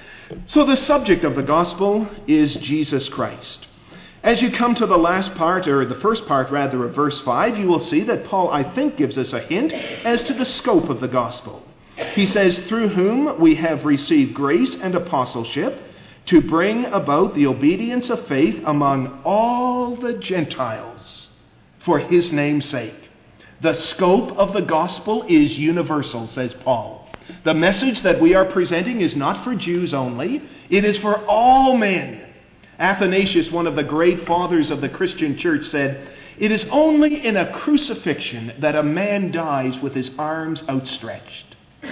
So the subject of the gospel is Jesus Christ. As you come to the last part, or the first part rather, of verse five, you will see that Paul, I think, gives us a hint as to the scope of the gospel. He says, through whom we have received grace and apostleship to bring about the obedience of faith among all the Gentiles for his name's sake. The scope of the gospel is universal, says Paul. The message that we are presenting is not for Jews only. It is for all men. Athanasius, one of the great fathers of the Christian church, said, "It is only in a crucifixion that a man dies with his arms outstretched.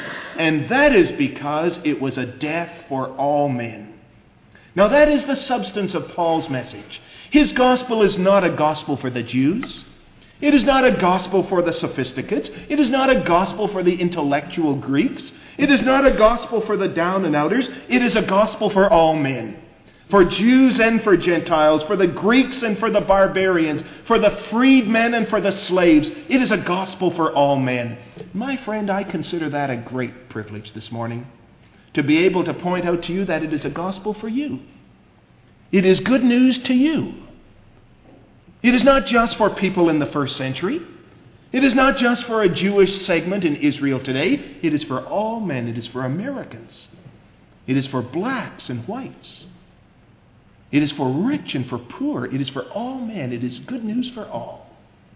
And that is because it was a death for all men." Now that is the substance of Paul's message. His gospel is not a gospel for the Jews. It is not a gospel for the sophisticates. It is not a gospel for the intellectual Greeks. It is not a gospel for the down and outers. It is a gospel for all men. For Jews and for Gentiles, for the Greeks and for the barbarians, for the freedmen and for the slaves. It is a gospel for all men. My friend, I consider that a great privilege this morning, to be able to point out to you that it is a gospel for you. It is good news to you. It is not just for people in the first century. It is not just for a Jewish segment in Israel today. It is for all men. It is for Americans. It is for blacks and whites. It is for rich and for poor. It is for all men. It is good news for all.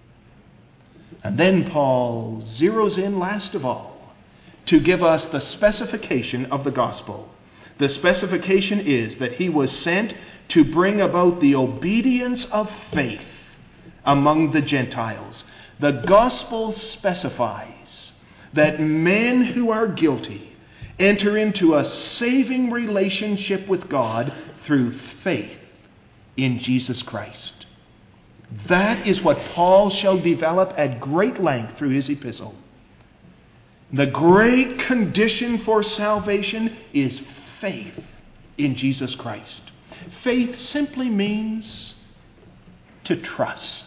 And then Paul zeroes in last of all to give us the specification of the gospel. The specification is that he was sent to bring about the obedience of faith among the Gentiles. The gospel specifies that men who are guilty enter into a saving relationship with God through faith in Jesus Christ. That is what Paul shall develop at great length through his epistle. The great condition for salvation is faith in Jesus Christ. Faith simply means to trust.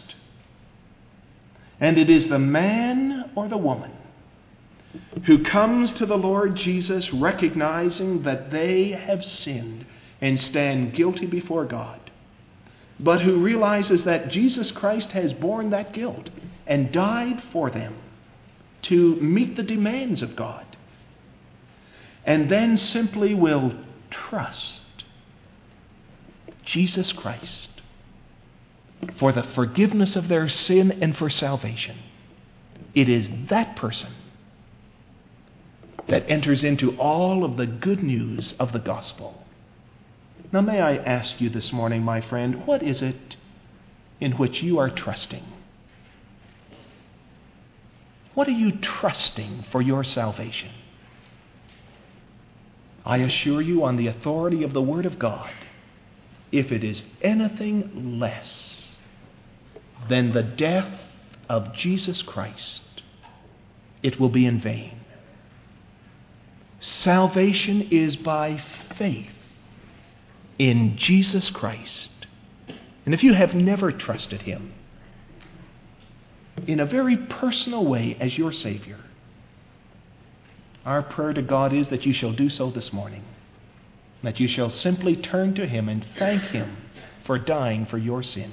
And it is the man or the woman who comes to the Lord Jesus recognizing that they have sinned and stand guilty before God, but who realizes that Jesus Christ has borne that guilt and died for them to meet the demands of God, and then simply will trust Jesus Christ for the forgiveness of their sin and for salvation. It is that person that enters into all of the good news of the gospel. Now, may I ask you this morning, my friend, what is it in which you are trusting? What are you trusting for your salvation? I assure you, on the authority of the Word of God, if it is anything less than the death of Jesus Christ, it will be in vain. Salvation is by faith in Jesus Christ. And if you have never trusted him in a very personal way as your Savior, our prayer to God is that you shall do so this morning, that you shall simply turn to him and thank him for dying for your sin,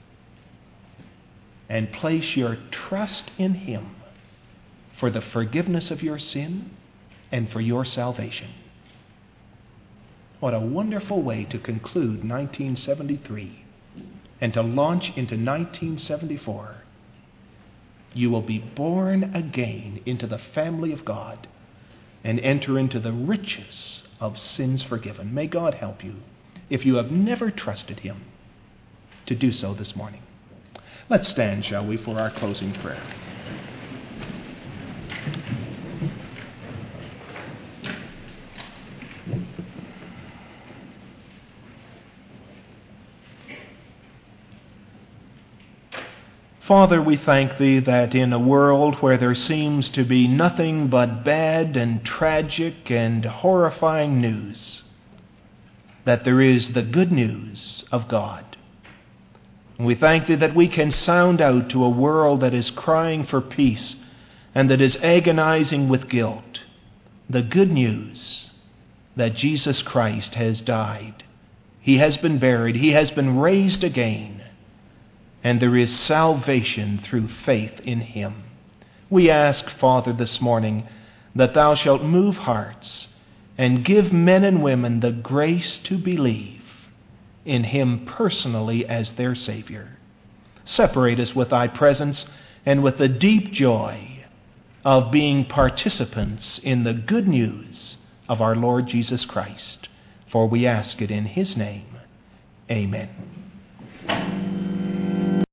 and place your trust in him for the forgiveness of your sin and for your salvation. What a wonderful way to conclude nineteen seventy-three and to launch into nineteen seventy-four. you will be born again into the family of God and enter into the riches of sins forgiven. May God help you, if you have never trusted him, to do so this morning. Let's stand, shall we, for our closing prayer. Father, we thank thee that in a world where there seems to be nothing but bad and tragic and horrifying news, that there is the good news of God. And we thank thee that we can sound out to a world that is crying for peace and that is agonizing with guilt the good news that Jesus Christ has died. He has been buried. He has been raised again. And there is salvation through faith in him. We ask, Father, this morning that thou shalt move hearts and give men and women the grace to believe in him personally as their Savior. Separate us with thy presence and with the deep joy of being participants in the good news of our Lord Jesus Christ. For we ask it in his name. Amen.